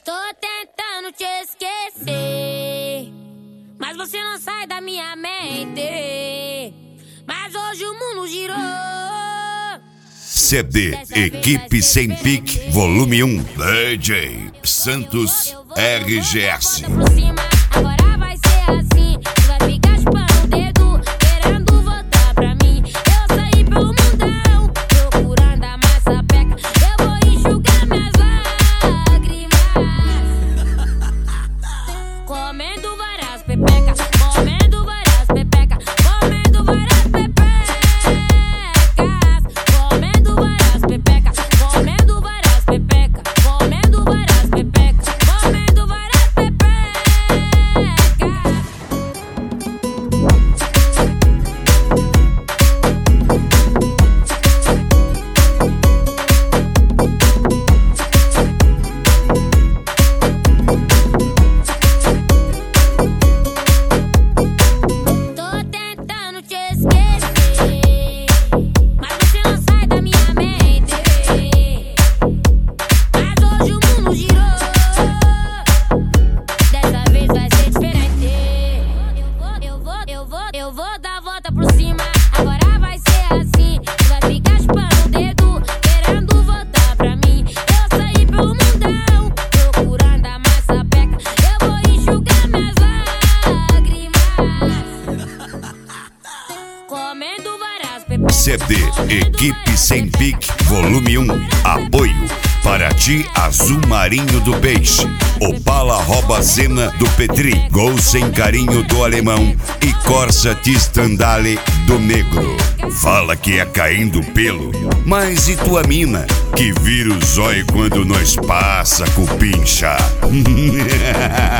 Tô tentando te esquecer, mas você não sai da minha mente. Mas hoje o mundo girou. CD Equipe Sem Pique, volume 1. DJ Santos RGS. Agora vai ser assim. Tu vai ficar chupando o dedo, querendo voltar pra mim. Eu saí pelo mundão, procurando a massa peca. Eu vou enxugar minhas lágrimas, comendo várias pepecas, comendo várias pepecas, comendo várias pepecas, comendo várias pepecas, comendo várias pepecas, comendo várias pepecas, comendo várias pepecas. Tô tentando te esquecer, mas você não sai da minha mente. Mas hoje o mundo girou, dessa vez vai ser diferente. Eu vou dar a volta por cima. Agora vai ser assim. Tu vai ficar chupando o dedo, querendo voltar pra mim. Eu saí pelo mundão, procurando a massa peca. Eu vou enxugar minhas lágrimas, comendo várias pepecas. CD Equipe Sem Pique, volume 1. Apoio Paraty Azul Marinho do Peixe, Opala Robazena do Petri, Gol Sem Carinho do Alemão e Corsa Tistandale do Negro. Fala que é caindo pelo, mas e tua mina que vira o zóio quando nós passa cupincha?